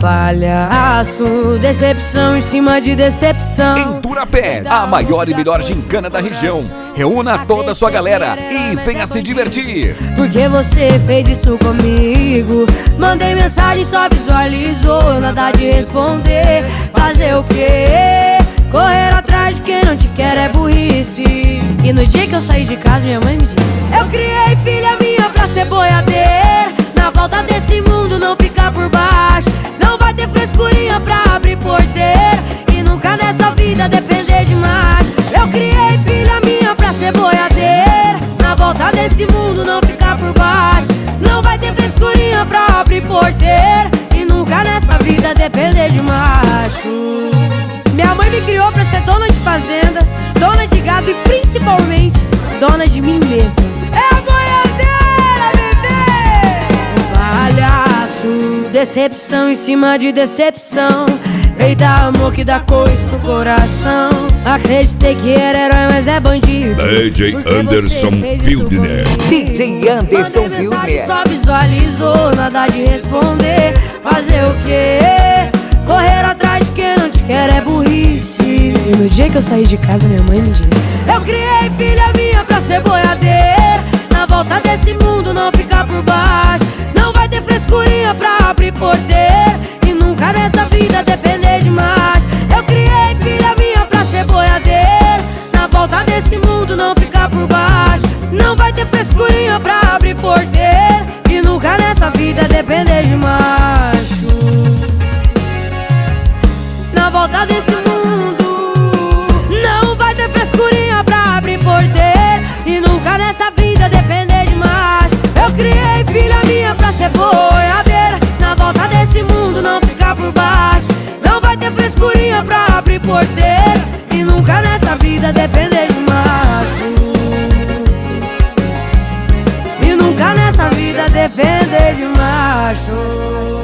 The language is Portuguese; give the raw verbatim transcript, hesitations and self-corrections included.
palhaço, decepção em cima de decepção. Em Turapé, a maior e melhor gincana da região. Reúna toda a sua galera e venha se divertir. Porque você fez isso comigo. Mandei mensagem, só visualizou, nada de responder. Fazer o quê? Correr atrás de quem não te quer é burrice. E no dia que eu saí de casa, minha mãe me disse: eu criei filha minha pra ser boiadeira. Na volta desse mundo não ficar por baixo. Não vai ter frescurinha pra abrir porteira. E nunca nessa vida depender demais. Eu criei filha minha pra ser boiadeira. Na volta desse mundo não ficar por baixo. Não vai ter frescurinha pra abrir porteira. E nunca nessa vida depender de macho. Minha mãe me criou pra ser dona de fazenda, dona de gado e principalmente dona de mim mesma. É a boiadeira, bebê! Palhaço, decepção em cima de decepção. Eita, amor que dá coice no coração. Acreditei que era herói, mas é bandido. D J Anderson Fildner. D J Anderson Fildner. Só visualizou, nada de responder. Fazer o quê? Correr atrás de quem não te quer é burrice. E no dia que eu saí de casa, minha mãe me disse: eu criei filha minha pra ser boiadeira. Na volta desse mundo não ficar por baixo. Não vai ter frescurinha pra abrir porteira. E nunca nessa vida depender de mais. Eu criei filha minha pra ser boiadeira. Na volta desse mundo não ficar por baixo. Não vai ter frescurinha pra abrir porteira. E nunca nessa vida depender de macho. Na volta desse mundo não vai ter frescurinha pra abrir porteira. E nunca nessa vida depender de macho. Eu criei filha minha pra ser boiadeira. Na volta desse mundo não ficar por baixo. Não vai ter frescurinha pra abrir porteira. E nunca nessa vida depender de macho. E nunca nessa vida depender de macho.